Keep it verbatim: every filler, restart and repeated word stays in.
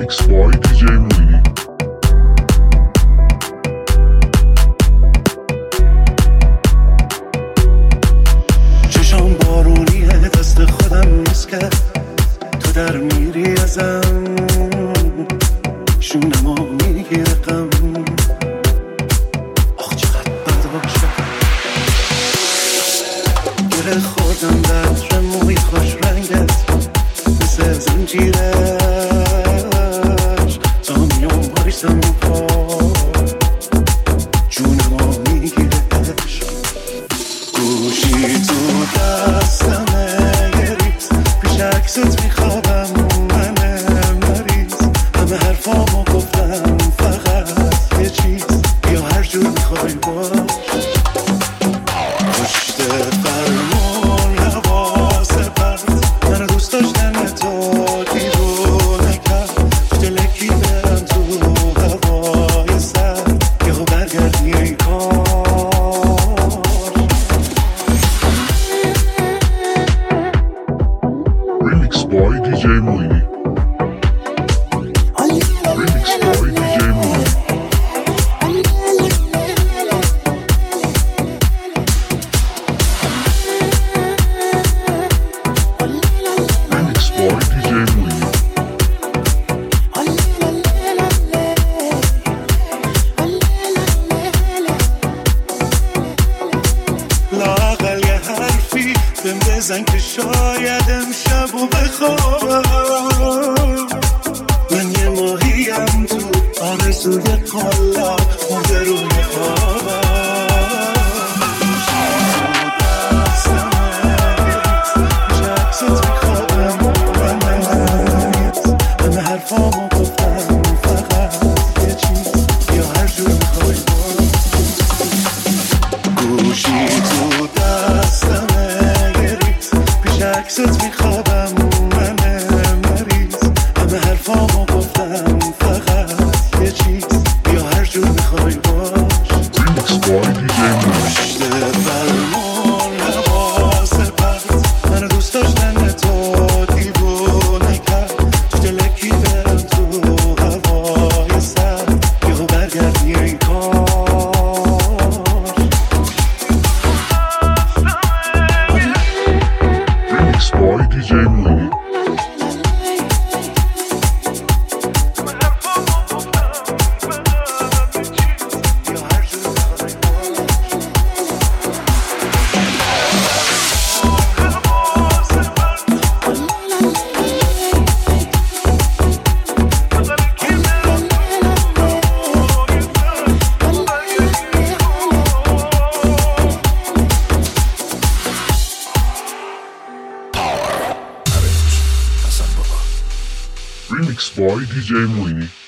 Remix by دی جی موینی. چشام بارونیه، دست خودم میز کرد، تو در میری ازم، شونمو میگیره غم. آخ چقدر بد باشم، گره خوردم به عطر موی خوش رنگت، مثل زنجیرش تا میام بایستم پا، جونمو میگیره عشق. گوشی تو دستمه یه ریز، پیش عکست میخوابم من مریض، همه حرفامو گفتم فقط یه چیز، بیا هر جور میخوای باش. پشت فرمون حواس پرت، من دوست داشتن تو دیوونه کرد، تو دلکی برم تو هوای سر، یهو برگردی ای کار. Remix by دی جی موینی. Remix by دی جی موینی. Remix by دی جی موینی. لااقل یه حرفی بهم بزن که شاید امشبو بخوابم. من یه ماهیم تو آرزوی قلاب، مرده روی خوابم. پیش عکست میخوابم من مریض، همه حرفامو گفتم فقط یه چیز، یا هر جور میخوای باش. گوشی تو دستمه یه ریز، پیش عکست میخوابم من مریض، همه حرفامو گفتم فقط یه چیز، یا هر جور میخوای باش. Remix by دی جی موینی. پشت فرمون حواس پرت، من دوست داشتن تو دیوونه کرد، تو دلکی برم تو هوای سر، یهو برگردی ای کار. Remix by دی جی موینی. Remix by دی جی موینی.